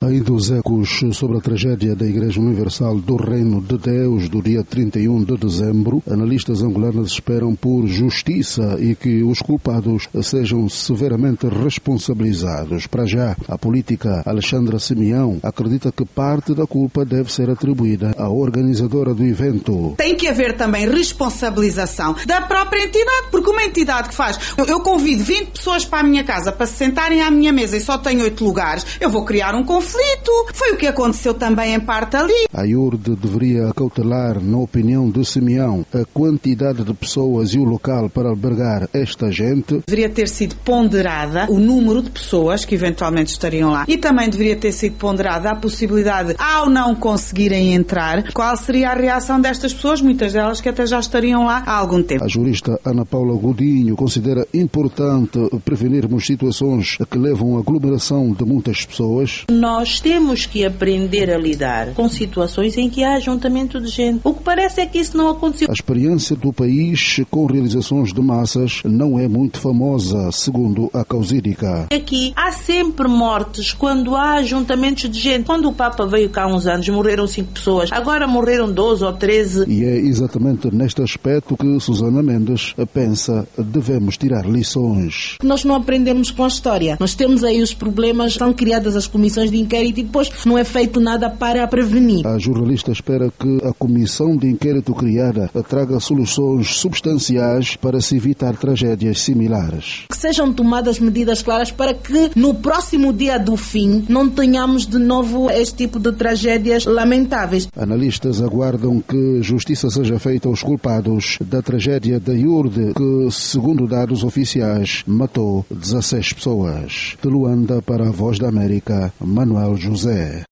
Ainda os ecos sobre a tragédia da Igreja Universal do Reino de Deus do dia 31 de dezembro, analistas angolanos esperam por justiça e que os culpados sejam severamente responsabilizados. Para já, a política Alexandra Simeão acredita que parte da culpa deve ser atribuída à organizadora do evento. Tem que haver também responsabilização da própria entidade, porque uma entidade que faz, eu convido 20 pessoas para a minha casa para se sentarem à minha mesa e só tenho 8 lugares, eu vou criar um conflito. Foi o que aconteceu também em parte ali. A IURD deveria cautelar, na opinião de Simeão, a quantidade de pessoas e o local para albergar esta gente. Deveria ter sido ponderada o número de pessoas que eventualmente estariam lá e também deveria ter sido ponderada a possibilidade, ao não conseguirem entrar, qual seria a reação destas pessoas, muitas delas que até já estariam lá há algum tempo. A jurista Ana Paula Godinho considera importante prevenirmos situações que levam à aglomeração de muitas pessoas. Nós temos que aprender a lidar com situações em que há ajuntamento de gente. O que parece é que isso não aconteceu. A experiência do país com realizações de massas não é muito famosa, segundo a Causídica. Aqui há sempre mortes quando há ajuntamentos de gente. Quando o Papa veio cá há uns anos, morreram 5 pessoas. Agora morreram 12 ou 13. E é exatamente neste aspecto que Susana Mendes pensa devemos tirar lições. Nós não aprendemos com a história. Nós temos aí os problemas, estão criadas as comissões de inquérito e depois não é feito nada para prevenir. A jornalista espera que a comissão de inquérito criada traga soluções substanciais para se evitar tragédias similares. Que sejam tomadas medidas claras para que no próximo dia do fim não tenhamos de novo este tipo de tragédias lamentáveis. Analistas aguardam que justiça seja feita aos culpados da tragédia da IURD, que, segundo dados oficiais, matou 16 pessoas. De Luanda para a Voz da América, Manuel José.